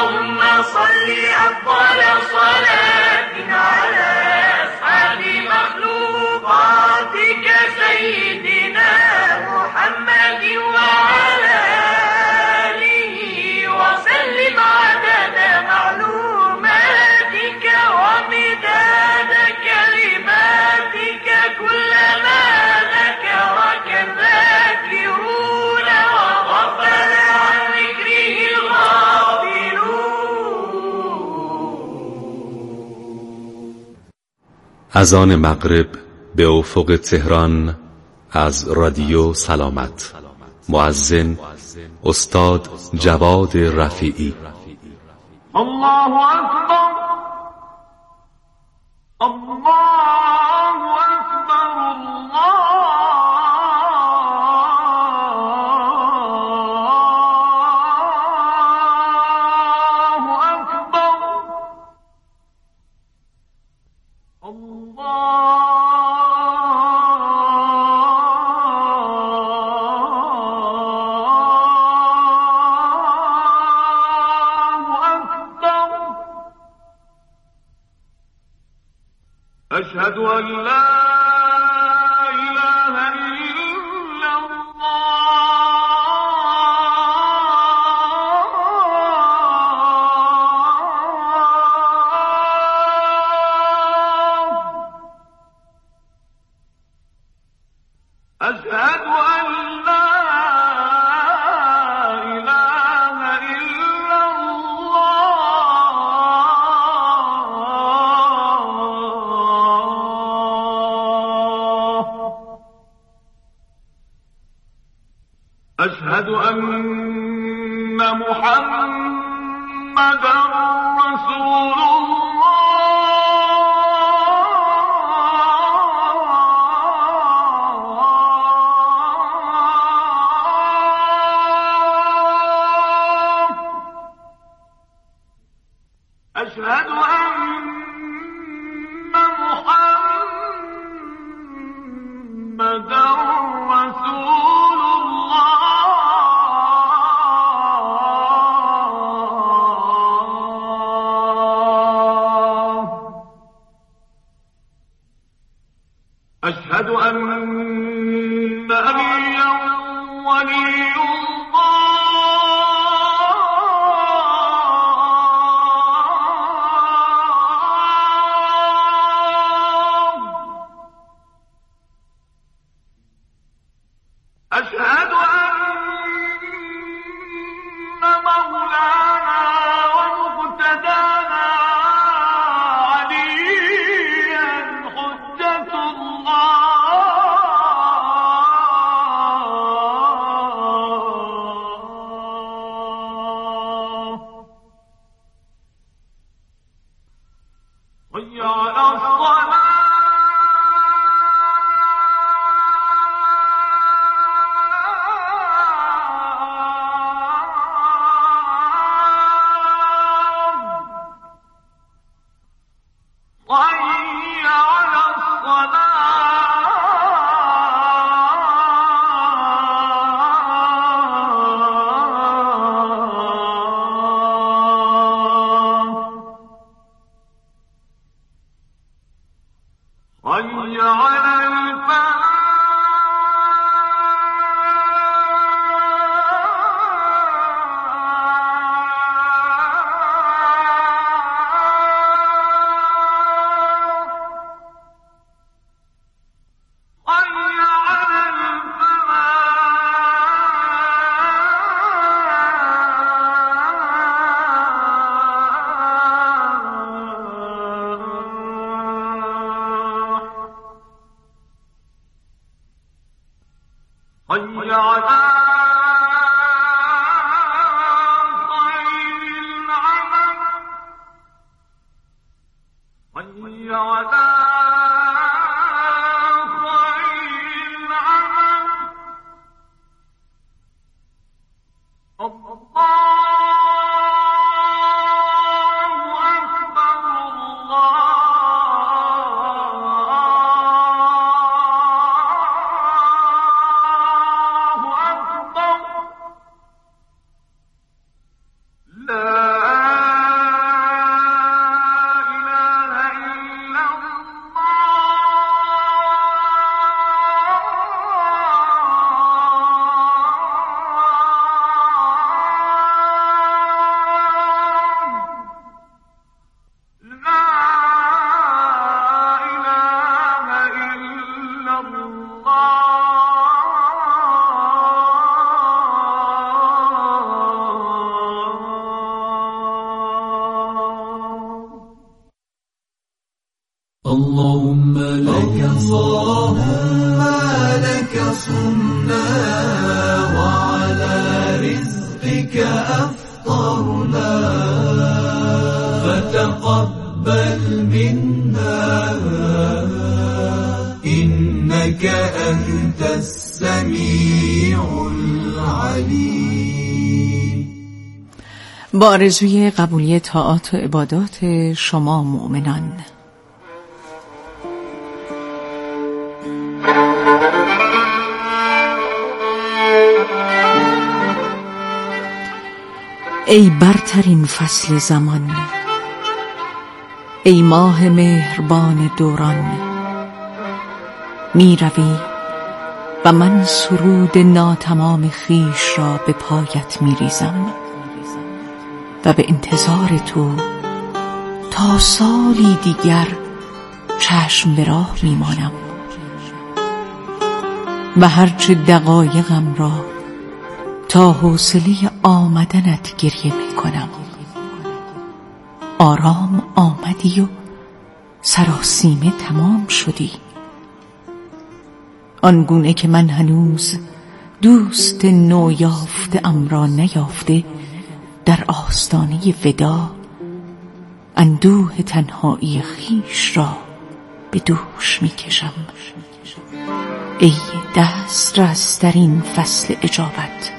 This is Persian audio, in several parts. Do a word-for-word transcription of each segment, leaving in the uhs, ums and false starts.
اللهم صل أفضل صلاة على أسعد مخلوقاتك سيدنا محمد وعلى آله وسلم عدد معلوماتك ومداد كلماتك كلما ذكرك الذاكرون وغفل عن ذكره الغافلون. اذان مغرب به افق تهران از رادیو سلامت. مؤذن استاد جواد رفیعی. الله أكبر الله أكبر الله أكبر الله أشهد أن لا إله إلا الله. أشهد أن لا إله إلا الله. أشهد أن محمدًا رسول الله. أشهد أن محمدًا رسول الله. أشهد أن عليا ولي الله. أشهد أن مولانا ومقتدانا عليا حجة الله. حي على الصلاة. حي على الصلاة. حي على الفلاح. حي على الفلاح. حي على خير العمل. حي على خير العمل. الله أكبر الله أكبر. لا اللهم لك اللهم لك صمنا وعلى رزقك أفطرنا فتقبل منا إنك أنت السميع العليم. با آرزوی قبولی طاعات و عبادات شما مؤمنان. ای برترین فصل زمان، ای ماه مهربان دوران، می روی و من سرود ناتمام خیش را به پایت می ریزم و به انتظار تو تا سالی دیگر چشم به راه می مانم و هرچه دقایقم را تا حوصله آمدنت گریه می کنم. آرام آمدی و سراسیمه تمام شدی، آنگونه که من هنوز دوست نو یافته ام را نیافته در آستانه ودا اندوه تنهایی خیش را به دوش می کشم. ای دسترس در این فصل اجابت،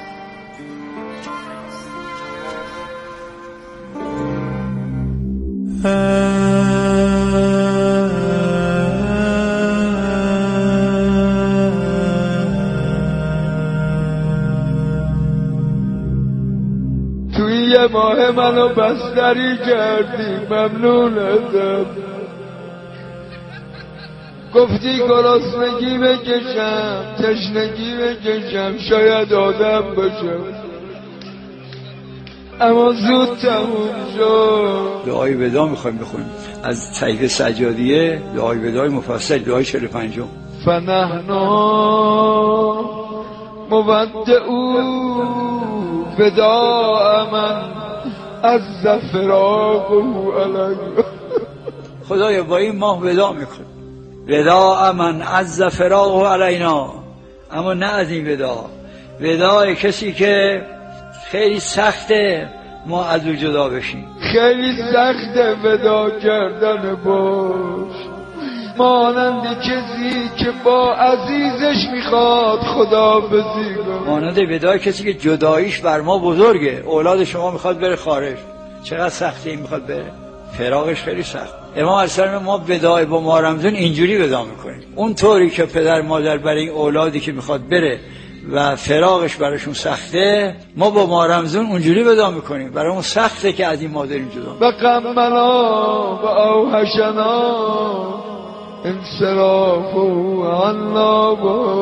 توی یه ماه منو بستری کردی، ممنونتم. گفتی گرسنگی بکشم، تشنگی بکشم، شاید آدم باشم، اما زود تموم شد. دعای ودا میخوایم بخونیم از صحیفه سجادیه، دعای ودای مفصل، دعای چهل و پنجم. فنحنا مودعو وداع من از فراقه علی. خدایا با این ماه ودا میکنیم، وداع من از فراقه علینا، اما نه از این ودا، وداع کسی که خیلی سخته ما از او جدا بشیم. خیلی سخته ودا کردن باش، مانند کسی که با عزیزش میخواد خدا بزیگم، مانند ودای کسی که جداییش بر ما بزرگه، اولاد شما میخواد بره خارج، چقدر سخته این میخواد بره، فراقش خیلی سخت. امام علیه ما ودای با ماه رمضان اینجوری ودا میکنیم، اون طوری که پدر مادر برای این اولادی که میخواد بره و فراقش براشون سخته، ما با ماه رمضان اونجوری ودا میکنیم، برای اون سخته که از این ما داریم جدا. و غمنا و اوحشنا انصرافو عنا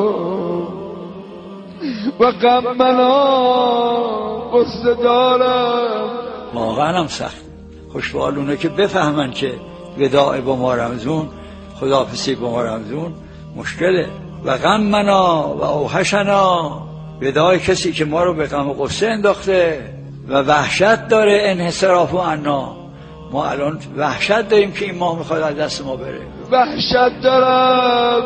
و غمنا قصه دارم. واقعا هم سخت. خوشبال اونه که بفهمن که وداع با ماه رمضان، خداحافظی با ماه رمضان مشکله. و غمنا و اوحشنا، وداع کسی که ما رو به غم و غصه انداخته و وحشت داره، انحصراف عنا، ما الان وحشت داریم که این ماه میخواد از دست ما بره. وحشت دارم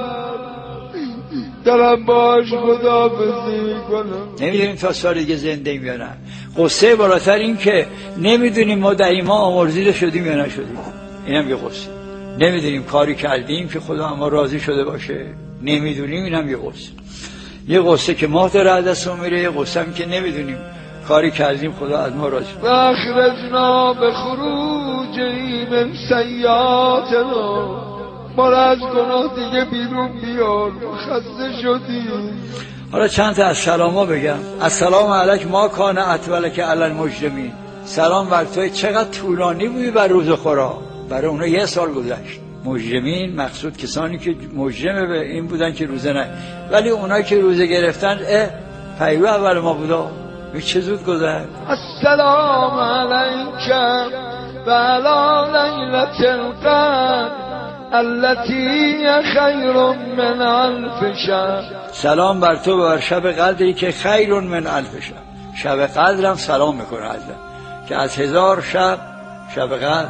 دارم باش خداحافظی کنم، نمیدونیم تا سال دیگه زنده ایم یا نه. قصه بالاتر این که نمیدونیم ما در این ماه آمرزیده شدیم یا نشدیم، اینم یه قصه. نمیدونیم کاری کردیم که خدا ما راضی شده باشه، نمیدونیم، اینم یه قصه. یه قصه که ماه داره از دست ما میره، یه قصه هم که نمیدونیم کاری کردیم خدا از ما راضی شده. اخرجنا به خروج من سیئاتنا، ما را از گناه دیگه بیرون بیار، خسته شدیم. حالا چند تا از سلاما بگم. السلام علیک ما کان اطولک علی المجرمین، سلام بر تو، چقدر طولانی بودی بر روز خورا، برای اونا یه سال گذشت. مجرمین مقصود کسانی که مجرم به این بودن که روزه نه، ولی اونایی که روزه گرفتن اه پیرو اول ما بودا، چه زود گذشت. السلام علیک و علی لیلة القدر التي خیر من الف شهر، سلام بر تو بر شب قدری که خیر من الف شهر. شب قدرم سلام میکنه ازم که از هزار شب شب قدر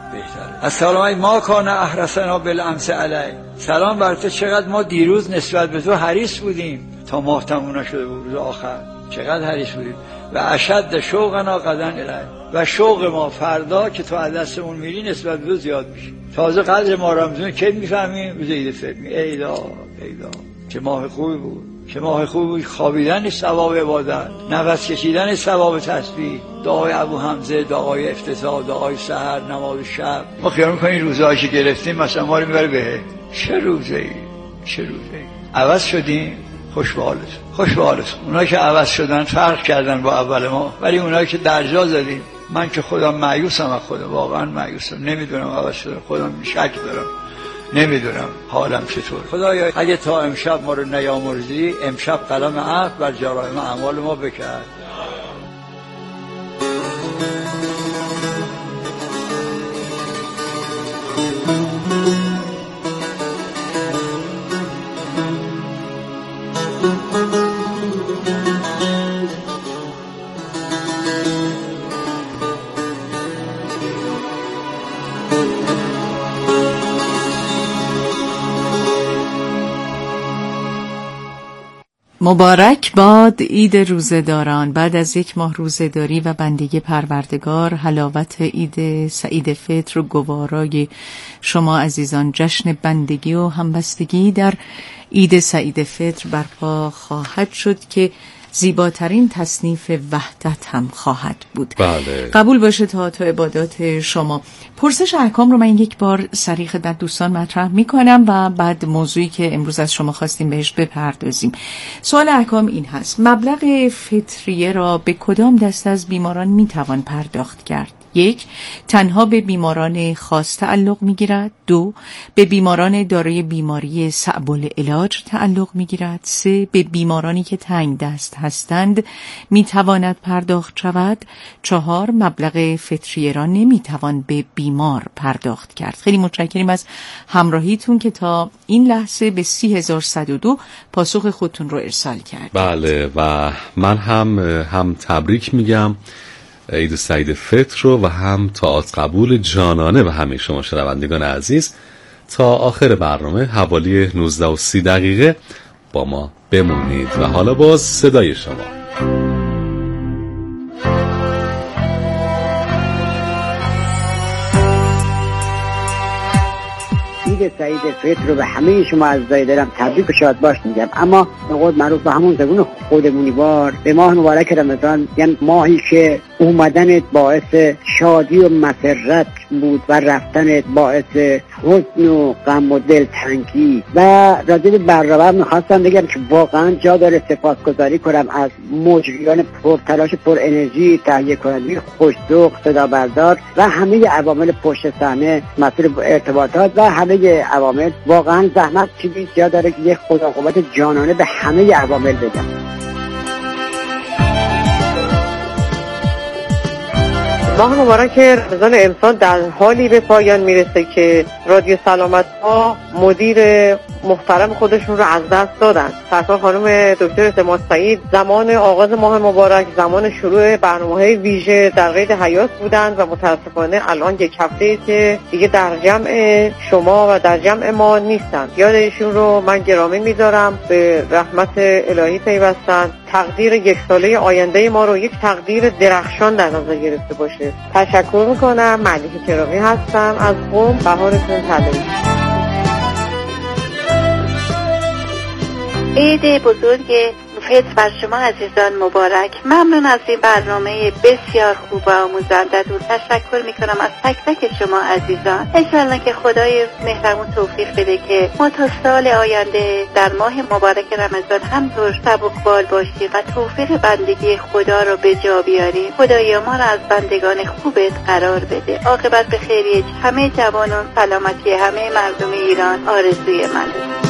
بهتره. السلام علیکم ما کان احرسنا بالامس علی. سلام بر تو، چقدر ما دیروز نسبت به تو حریص بودیم تا ماه تموم نشده بود، روز آخر چقدر حریص بودیم. و اشد شوقنا غدا الی، و شوق ما فردا که تو از دستمون میری نسبت به تو زیاد میشه. تازه قدر ما رمضان کی میفهمیم؟ روز عید فطر. ایدا ایدا چه ماه خوبی بود، چه ماه خوبی بود. خوابیدن ثواب عبادت، نفس کشیدن ثواب تسبیح، دعای ابو حمزه، دعای افتتاح، دعای سحر، نماز شب. ما خیال می‌کنیم روزهایی که گرفتیم مثلا ما رو میبره بهه. چه روزی، چه روزی. عوض شدیم، خوش به حالتون، خوش به حالتون. اونایی که عوض شدن فرق کردن با اول ما، ولی اونایی که درجا زدیم، من که خودم مایوسم از خودم، واقعا مایوسم، نمیدونم عوض شدم، خودم شک دارم، نمیدونم حالم چطور. خدایا اگه تا امشب ما رو نیامرزی، امشب قلم عفو بر جرایم اعمال ما بکرد. مبارک باد عید روزه‌داران. بعد از یک ماه روزه‌داری و بندگی پروردگار، حلاوت عید سعید فطر و گوارای شما عزیزان جشن بندگی و همبستگی در عید سعید فطر برپا خواهد شد که زیباترین تصنیف وحدت هم خواهد بود. بله. قبول باشه تا تو عبادات شما. پرسش احکام رو من یک بار صریح خدمت دوستان مطرح میکنم و بعد موضوعی که امروز از شما خواستیم بهش بپردازیم. سوال احکام این هست: مبلغ فطریه را به کدام دست از بیماران میتوان پرداخت کرد؟ یک، تنها به بیماران خاص تعلق میگیرد. دو، به بیماران دارای بیماری صعب العلاج تعلق میگیرد. سه، به بیمارانی که تنگ دست هستند میتواند پرداخت شود. چهار، مبلغ فطریه را نمیتوان به بیمار پرداخت کرد. خیلی متشکریم از همراهیتون که تا این لحظه به سی هزار و صد و دو پاسخ خودتون رو ارسال کرد. بله، و من هم هم تبریک میگم عید سعید فطر رو و هم طاعت قبول جانانه به همه شما شنوندگان عزیز. تا آخر برنامه حوالی نوزده و سی دقیقه با ما بمونید و حالا باز صدای شما. عید سعید فطر رو به همه شما عزیزای دلم تبریک و شاد باش میگم. اما به قول معروف به همون زبون خودمونی وار به ماه مبارک رمضان، یعنی ماهی که اومدنت باعث شادی و مسرت بود و رفتنت باعث حزن و غم و دلتنگی. و راجع به برنامه میخواستم بگم که واقعا جا داره سپاسگزاری کنم از مجریان پرتلاش پر انرژی، تهیه کننده خوش‌ذوق، صدا بردار و همه عوامل پشت صحنه، مسئول ارتباطات و همه عوامل. واقعا زحمت کشیدید، جا داره که یک خدا قوت جانانه به همه عوامل بدم. ماه مبارک رمضان امسال در حالی به پایان میرسه که رادیو سلامت ها مدیر محترم خودشون رو از دست دادن. سرکار خانم دکتر اعتماد سعید زمان آغاز ماه مبارک، زمان شروع برنامه‌های ویژه در قید حیات بودند و متاسفانه الان یک هفته که دیگه در جمع شما و در جمع ما نیستن. یاد ایشون رو من گرامی می‌دارم، به رحمت الهی پیوستن. تقدیر یک ساله آینده ما رو یک تقدیر درخشان در نظر گرفته باشه. تشکر میکنم. ملیحه کرامی هستم از قم. بهارتون طلایی. عید بزرگ فطر بر شما عزیزان مبارک. ممنون از این برنامه بسیار خوب و آموزنده. دو تشکر میکنم از تک تک شما عزیزان. انشالله که خدای مهربون توفیق بده که ما تا سال آینده در ماه مبارک رمضان همطور سبکبال باشیم و توفیق بندگی خدا رو به جا بیاریم. خدایا ما را از بندگان خوبت قرار بده. عاقبت به خیریه همه جوانان، سلامتی همه مردم ایران آرزوی منه.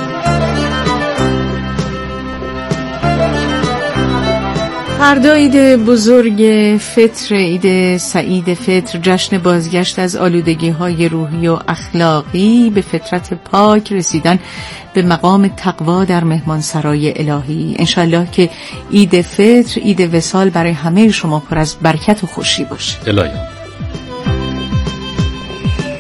فردا عید بزرگ فطر، عید سعید فطر، جشن بازگشت از آلودگی های روحی و اخلاقی، به فطرت پاک رسیدن به مقام تقوا در مهمانسرای الهی. انشالله که عید فطر، عید وصال برای همه شما پر از برکت و خوشی باشه. الهی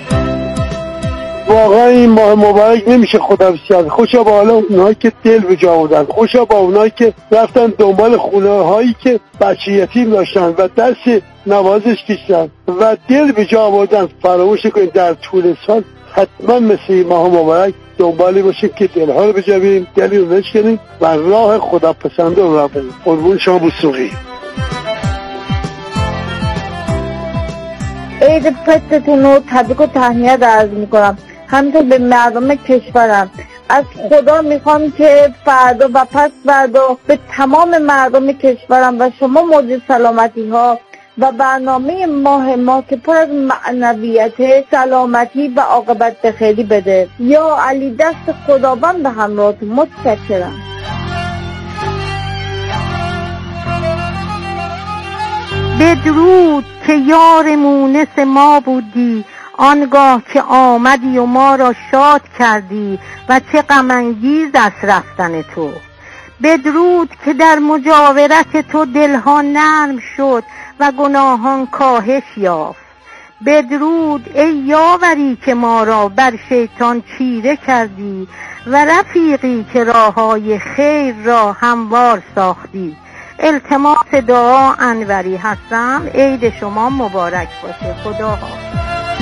ماه مبارک نمیشه خداحافظی کرد. خوشا با حالا اونهایی که دل به جا آوردن، خوشا با اونهایی که رفتن دنبال خونه هایی که بچه یتیم داشتن و دست نوازش کشیدن و دل به جا آوردن. فراموش کنید در طول سال حتما مثل ماه مبارک دنبالی باشیم که دلها رو بجویم، دلی رو بشکنیم و راه خدا پسنده رو راه بریم. قربون شما بوسوقی. عید فطرتون رو تبریک و تهنیت عرض میکنم، همینطور به مردم کشورم. از خدا میخوام که فردا و پس فردا به تمام مردم کشورم و شما موجود سلامتی ها و برنامه ماه ما که پر از معنویت، سلامتی و عاقبت بخیری بده. یا علی دست خداوند به همراهتون. متشکرم. بدرود که یار مونس ما بودی، آنگاه که آمدی و ما را شاد کردی و چه غم انگیز است رفتن تو. بدرود که در مجاورت تو دلها نرم شد و گناهان کاهش یافت. بدرود ای یاوری که ما را بر شیطان چیره کردی و رفیقی که راههای خیر را هموار ساختی. التماس دعا انوری هستم. عید شما مبارک باشه. خدا حافظ.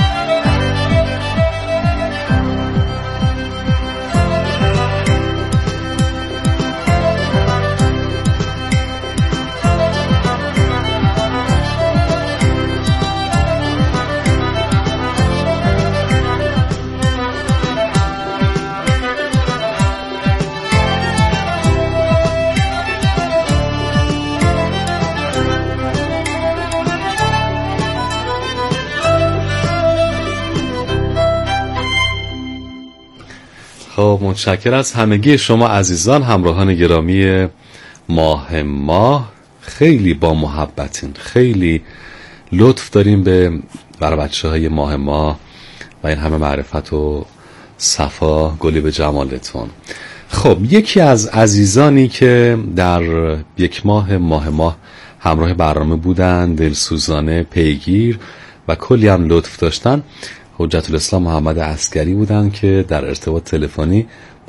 خب متشکر از همگی شما عزیزان، همراهان گرامی ماه ماه. خیلی با محبتین، خیلی لطف داریم به برای بچه های ماه ماه و این همه معرفت و صفا. گلی به جمالتون. خب یکی از عزیزانی که در یک ماه ماه ماه همراه برنامه بودن، دلسوزانه پیگیر و کلی هم لطف داشتن، حجت الاسلام محمد عسکری بودن که در ارتباط تلفنی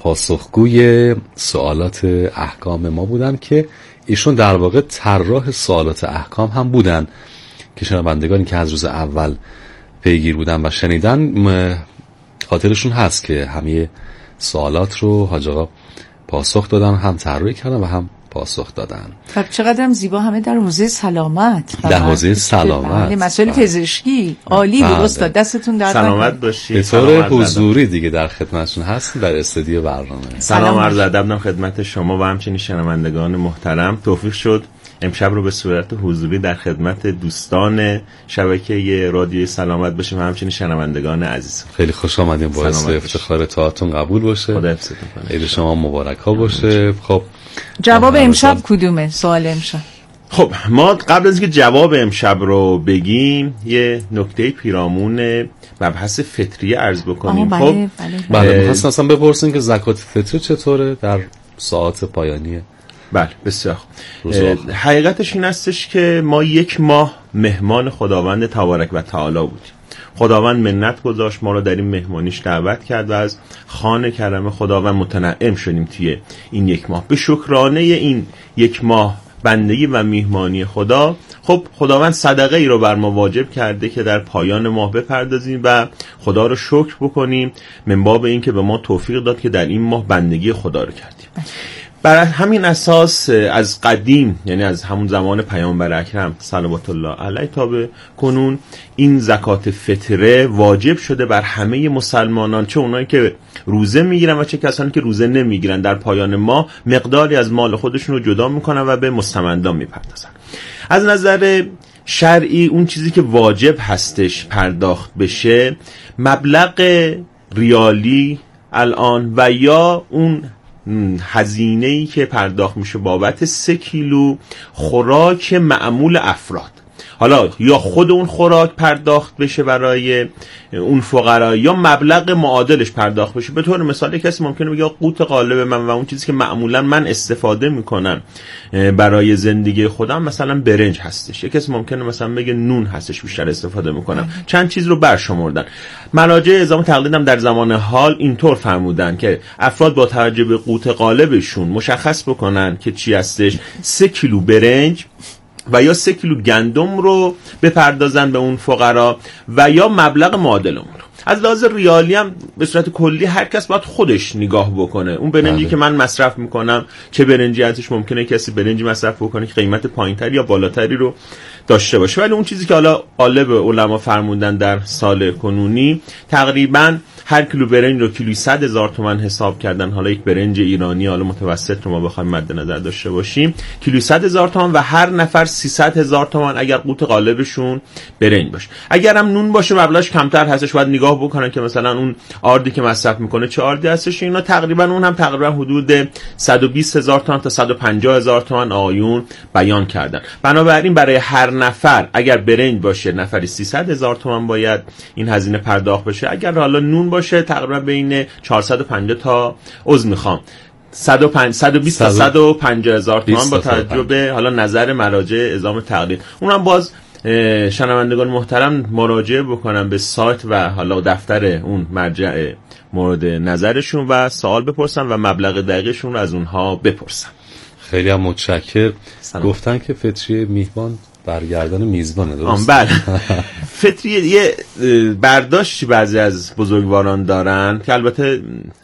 پاسخگوی سوالات احکام ما بودن که ایشون در واقع طراح سوالات احکام هم بودن که شنوندگانی که از روز اول پیگیر بودن و شنیدن خاطرشون هست که همه سوالات رو حاج آقا پاسخ دادن، هم طراحی کردن و هم پاسخ دادن. خب چقدر هم زیبا، همه در حوزه سلامت، در حوزه سلامت، مسائل پزشکی. عالی بود استاد، دستتون درد نکنه. سلامت باشید. به طور حضوری دیگه در خدمتتون هستیم در استودیو برنامه. سلام عرض ادب خدمت شما و همچنین شنوندگان محترم. توفیق شد امشب رو به صورت حضوری در خدمت دوستان شبکه رادیوی سلامت باشیم و همچنین شنوندگان عزیز. خیلی خوش آمدیم، باعث افتخار تاعتون قبول باشه. خدا حفظتون کنه. عید شما مبارک ها باشه. خب جواب امشب کدومه؟ سوال امشب. خب ما قبل از اینکه جواب امشب رو بگیم یه نکته پیرامون مبحث فطریه عرض بکنیم. بله، خب بله بله می‌خواستم اصلا بپرسیم که زکات فطری چطوره در ساعات پایانیه؟ بله بسیار خوب. حقیقتش این استش که ما یک ماه مهمان خداوند تبارک و تعالی بودیم. خداوند منت گذاشت، ما رو در این مهمانیش دعوت کرد و از خوان کرم خداوند متنعم شدیم توی این یک ماه. به شکرانه این یک ماه بندگی و میهمانی خدا، خب خداوند صدقه ای رو بر ما واجب کرده که در پایان ماه بپردازیم و خدا رو شکر بکنیم من باب این که به ما توفیق داد که در این ماه بندگی خدا رو کردیم. بر همین اساس از قدیم، یعنی از همون زمان پیامبر اکرم صلوات الله علیه تا به کنون، این زکات فطره واجب شده بر همه مسلمانان، چه اونایی که روزه میگیرن و چه کسانی که روزه نمیگیرن. در پایان ماه مقداری از مال خودشون رو جدا میکنن و به مستمندان میپردازن. از نظر شرعی اون چیزی که واجب هستش پرداخت بشه مبلغ ریالی الان و یا اون هزینه‌ای که پرداخت میشه بابت سه کیلو خوراک معمول افراد. حالا یا خود اون خوراک پرداخت بشه برای اون فقرا یا مبلغ معادلش پرداخت بشه. به طور مثال کسی ممکنه بگه قوت قالب من و اون چیزی که معمولا من استفاده میکنم برای زندگی خودم مثلا برنج هستش، یک کسی ممکنه مثلا بگه نون هستش بیشتر استفاده میکنم. چند چیز رو برشمردن. مراجع اعزام تقلید هم در زمان حال اینطور فرمودن که افراد با توجه به قوت قالبشون مشخص بکنن که چی هستش، سه کیلو برنج و یا سه کیلو گندم رو بپردازن به اون فقرا و یا مبلغ معادل اون رو. از لحاظ ریالی هم به صورت کلی هر کس باید خودش نگاه بکنه. اون برنجی که من مصرف میکنم چه برنجی ازش، ممکنه کسی برنجی مصرف بکنه که قیمت پایینتری یا بالاتری رو داشته باشه، ولی اون چیزی که حالا قالب علما فرمودن در سال کنونی تقریبا هر کیلو برنج رو کیلویی صد هزار تومان حساب کردن. حالا یک برنج ایرانی حالا متوسط رو ما بخوایم مد نظر داشته باشیم کیلویی صد هزار تومان و هر نفر سیصد هزار تومان اگر قوت قالبشون برنج باشه. اگر هم نون باشه مبلغش کمتر هستش، باید نگاه بکنن که مثلا اون آردی که مصرف میکنه چه آردی هستش. اینا تقریبا اون هم تقریبا حدود صد و بیست هزار تومان تا صد و پنجاه هزار تومان آقایون بیان کردن. بنابراین برای هر نفر اگر برنج باشه نفری سیصد هزار تومان باید این هزینه پرداخت بشه. اگر حالا نون باشه تقریبا بین چهارصد و پنجاه تا عضو میخوام صد و بیست تا صد و پنجاه هزار تومان با توجه به حالا نظر مراجع اعزام تقلید. اونم باز شنوندگان محترم مراجعه بکنم به سایت و حالا دفتر اون مرجع مورد نظرشون و سوال بپرسن و مبلغ دقیقشون رو از اونها بپرسن. خیلی هم متشکر. گفتن که فطریه میهمان برگردان میزبانه، درست؟ بله. فطریه یه برداشتی بعضی از بزرگواران دارن که البته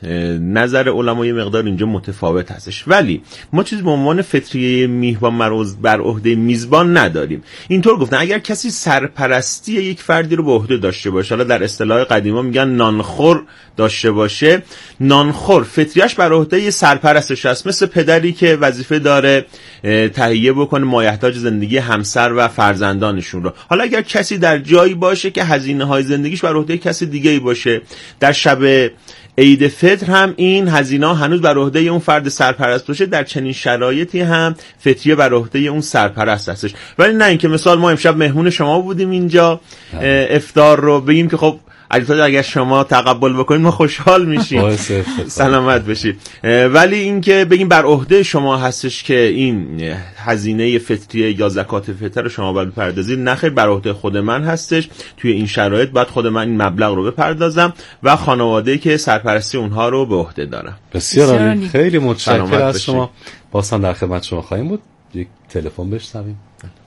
نظر علما یه مقدار اینجا متفاوت هستش، ولی ما چیزی به عنوان فطریه میهمان مروز بر عهده میزبان نداریم. اینطور گفتن اگر کسی سرپرستی یک فردی رو به عهده داشته باشه، حالا در اصطلاح قدیما میگن نانخور داشته باشه، نانخور فطریه‌اش بر عهده یه سرپرستش هست، مثل پدری که وظیفه داره تهیه بکنه مایحتاج زندگی همسر و فرزندانشون رو. حالا اگر کسی در جایی باشه که هزینه های زندگیش بر عهده کسی دیگه‌ای باشه، در شب عید فطر هم این هزینه هنوز بر عهده اون فرد سرپرست باشه، در چنین شرایطی هم فطریه بر عهده اون سرپرست هستش. ولی نه اینکه مثال ما امشب مهمون شما بودیم اینجا افطار رو بگیم که خب علیزاده اگر شما تقبل بکنید ما خوشحال میشیم، سلامت بشید، ولی اینکه بگیم بر عهده شما هستش که این هزینه فطریه یا زکات فطر رو شما باید بپردازید، نخیر، بر عهده خود من هستش. توی این شرایط باید خود من این مبلغ رو بپردازم و خانواده‌ای که سرپرستی اونها رو به عهده دارم. بسیار عالی، خیلی متشکرم از شما. بازم در خدمت شما خواهیم بود. یک تلفن بشنویم.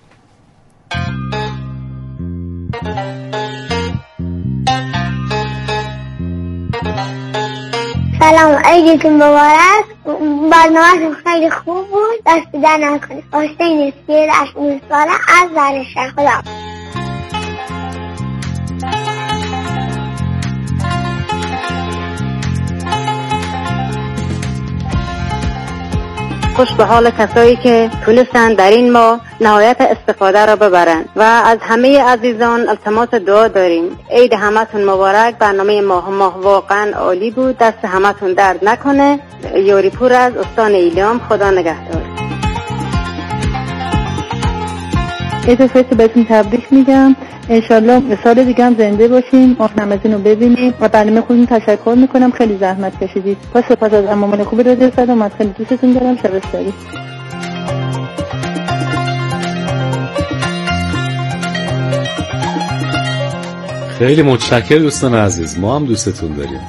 سلام، عیدتون مبارک. برنامه‌تون خیلی خوب بود، دست در نکنید. حسین اسکیر از اون ساله از زرشن. خدا خوش به حال کسایی که تونستن در این ماه نهایت استفاده را ببرن و از همه عزیزان التماس دعا داریم. عید همتون مبارک. برنامه ماه ماه واقعا عالی بود، دست همتون درد نکنه. یوری پور از استان ایلام، خدا نگهدار. عید فطر بهتون تبریک میگم. انشالله سال دیگه هم زنده باشیم، ماه رمضان رو ببینیم و برنامه خودتون تشکر میکنم، خیلی زحمت کشیدید. با سپاس از عمومان خوب رادیو سلامت، خیلی دوستتون دارم. شب سعید. خیلی متشکرم دوستان عزیز، ما هم دوستتون داریم.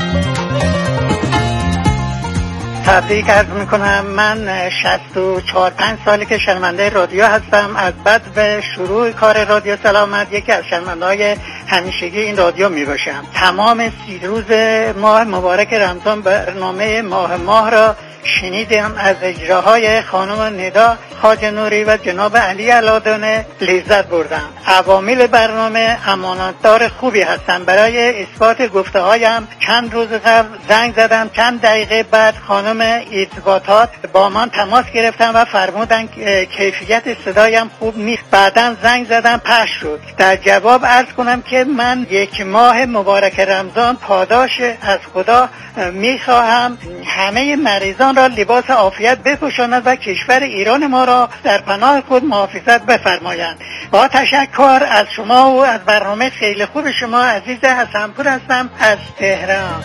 تبریک عرض میکنم. من شصت و چهار پنج سالی که شنونده رادیو هستم. از بعد به شروع کار رادیو سلامت یکی از شنونده‌های همیشگی این رادیو میباشم. تمام سی روز ماه مبارک رمضان برنامه ماه ماه را شنیدم. از اجراهای خانم ندا خواجه نوری و جناب علی علادانه لذت بردم. عوامل برنامه امانتدار خوبی هستن. برای اثبات گفته هایم چند روز قبل زنگ زدم، چند دقیقه بعد خانم اثباتات با من تماس گرفتن و فرمودن کیفیت صدایم خوب نیست. بعداً زنگ زدم پخش شد. در جواب عرض کنم که من یک ماه مبارک رمضان پاداش از خدا میخواهم همه مریضان ایران را لباس عافیت بپوشاند و کشور ایران ما را در پناه خود محافظت بفرمایند. با تشکر از شما و از برنامه خیلی خوب شما. عزیز حسنپور هستم از تهران.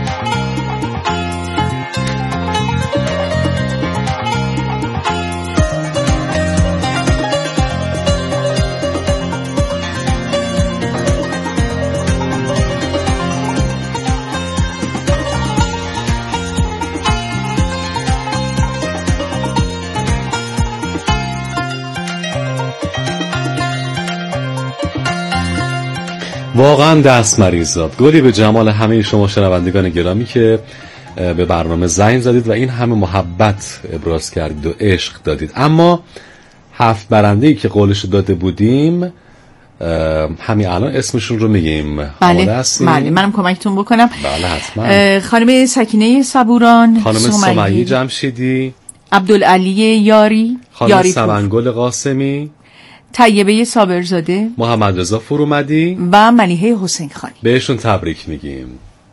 واقعا دست مریضات. گلی به جمال همه شما شنوندگان گرامی که به برنامه زنگ زدید و این همه محبت ابراز کردید و عشق دادید. اما هفت برنده‌ای که قولش داده بودیم همین الان اسمشون رو میگیم. بله بله منم کمکتون بکنم. بله حتما. خانم سکینه صبوران، خانم سمیه جمشیدی، عبدالعلی یاری، خانم سمنگل قاسمی، طیبه صابرزاده، محمد رضا فرومدی و ملیحه حسین خانی. بهشون تبریک میگیم.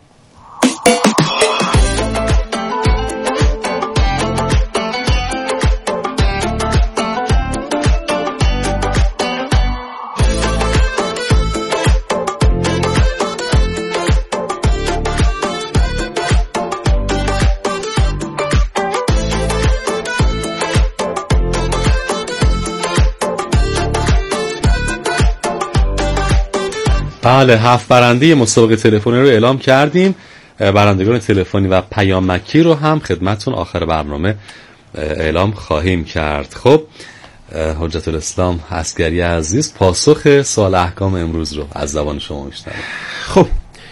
بله هفت برنده مسابقه تلفنی رو اعلام کردیم. برندگان تلفنی و پیامکی رو هم خدمتون آخر برنامه اعلام خواهیم کرد. خب حجت الاسلام عسگری عزیز، پاسخ سوال احکام امروز رو از زبان شما میشنویم. خب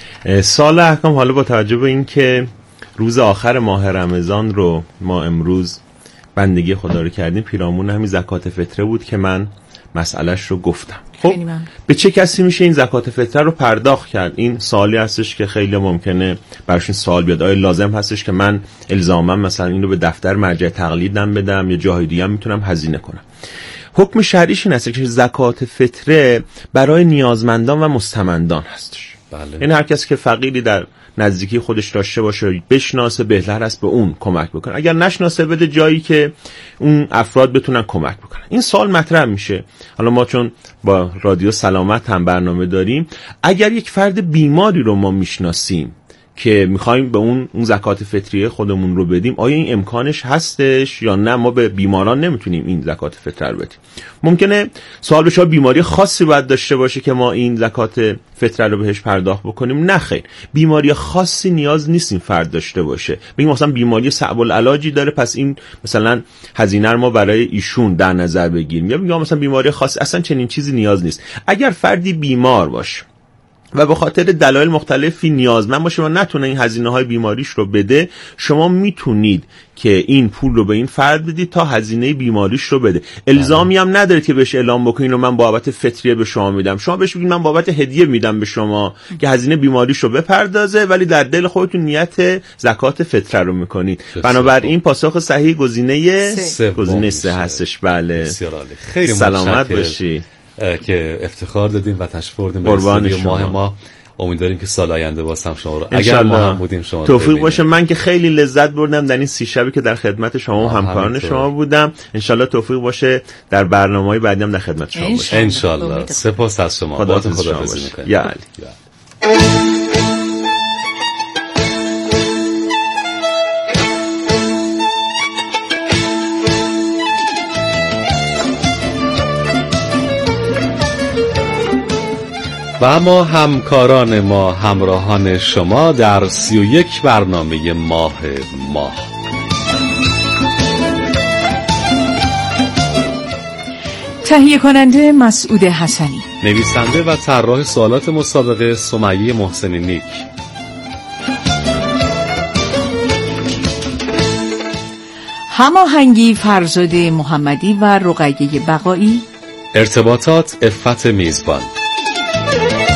سوال احکام، حالا با توجه به این که روز آخر ماه رمضان رو ما امروز بندگی خدا رو کردیم، پیرامون همین زکات فطره بود که من مسئلهش رو گفتم. خب به چه کسی میشه این زکات فطره رو پرداخت کرد؟ این سوالی هستش که خیلی ممکنه براشون سوال بیاد. آیا لازم هستش که من الزاما مثلا این رو به دفتر مرجع تقلیدم بدم یا جای دیگه هم میتونم هزینه کنم؟ حکم شرعیش این هست که زکات فطره برای نیازمندان و مستمندان هستش. بله. این هر کسی که فقیری در نزدیکی خودش داشته باشه بشناسه، بهتر است به اون کمک بکنه. اگر نشناسه بده جایی که اون افراد بتونن کمک بکنن. این سوال مطرح میشه. حالا ما چون با رادیو سلامت هم برنامه داریم، اگر یک فرد بیماری رو ما میشناسیم که میخوایم به اون اون زکات فطریه خودمون رو بدیم، آیا این امکانش هستش یا نه؟ ما به بیماران نمیتونیم این زکات فطره رو بدیم. ممکنه سوال بشه بیماری خاصی باید داشته باشه که ما این زکات فطره رو بهش پرداخت بکنیم. نه خیر، بیماری خاصی نیاز نیست این فرد داشته باشه. بگیم مثلا بیماری صعب العلاجی داره، پس این مثلا هزینه رو ما برای ایشون در نظر بگیریم. یا میگم مثلا بیماری خاصی، اصلا چنین چیزی نیاز نیست. اگر فردی بیمار باشه و به خاطر دلایل مختلفی نیازمند باشه و نتونه این هزینه های بیماریش رو بده، شما میتونید که این پول رو به این فرد بدید تا هزینه بیماریش رو بده. الزامی هم ندارید که بهش اعلام بکنید و من بابت فطریه به شما میدم. شما بهش بگید من بابت هدیه میدم به شما که هزینه بیماریش رو بپردازه، ولی در دل خودتون نیت زکات فطره رو میکنید. بنابراین پاسخ صحیح گزینه سه گزینه سه هستش. بله بسیار عالی. خیلی سلامت باشی که افتخار دادیم و تشریف آوردیم به استودیو ماه ما. امیدواریم که سال آینده باز هم شما رو اگر ما هم بودیم شما توفیق باشه. من که خیلی لذت بردم در این سی شبی که در خدمت شما و همکاران شما بودم. انشالله توفیق باشه در برنامه‌های بعدی هم در خدمت شما باشم انشالله. سپاس از شما. خداتون خداحافظی می‌کنم. یا علی. و اما همکاران ما، همراهان شما در سی و یک برنامه ماه ماه. تهیه کننده مسعود حسنی، نویسنده و طراح سوالات مسابقه سمیه محسن نیک، هماهنگی فرزاده محمدی و رقیه بقایی، ارتباطات عفت میزبان.